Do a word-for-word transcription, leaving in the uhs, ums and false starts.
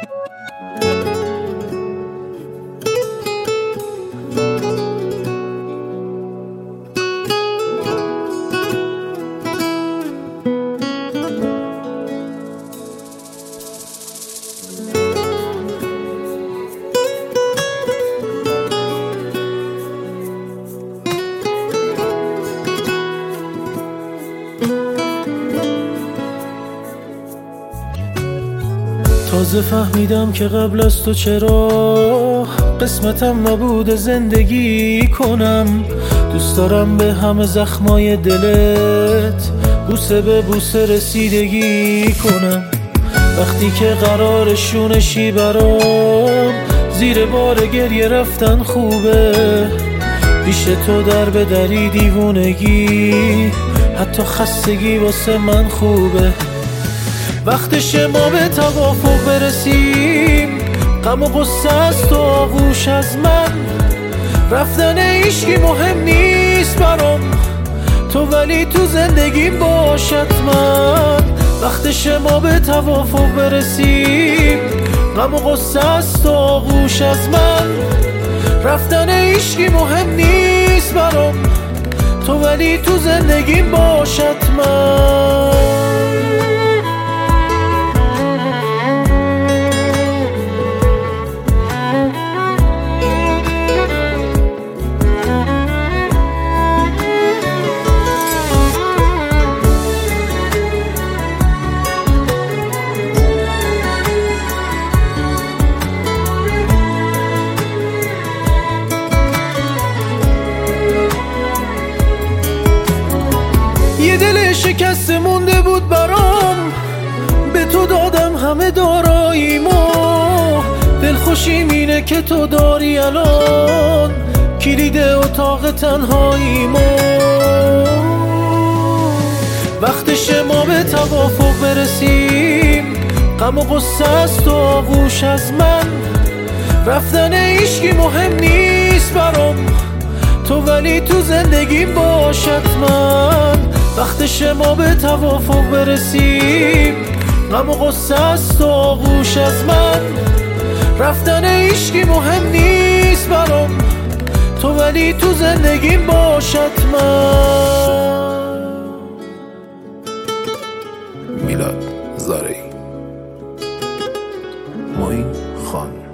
تازه فهمیدم که قبل از تو چرا قسمتم نبود زندگی کنم. دوست دارم به همه زخمای دلت بوسه به بوسه رسیدگی کنم. وقتی که قرار شونشی برام زیر بار گریه رفتن خوبه. پیش تو در به دری دیوونگی حتی خستگی واسه من خوبه. وقتش ما به توافق برسیم، غم و غصه است و آغوش از من. رفتن عشقی مهم نیست برام، تو ولی تو زندگیم باش حتما. وقتش ما به توافق برسیم، غم و غصه است و آغوش از من. رفتن عشقی مهم نیست برام، تو ولی تو زندگیم باش حتما. یه دل شکسته مونده بود برام، به تو دادم همه داراییمو. دلخوشیم اینه که تو داری الان کلید اتاق تنهاییمو. وقتش ما به توافق برسیم، غم و غصه است و آغوش از من. رفتن عشقی مهم نیست برام، تو ولی تو زندگیم باش حتما. وقتش ما به توافق برسیم، غم و غصه است و آغوش از من. رفتن عشقی مهم نیست برام، تو ولی تو زندگیم باش حتما. میلاد زارعی، معین خان.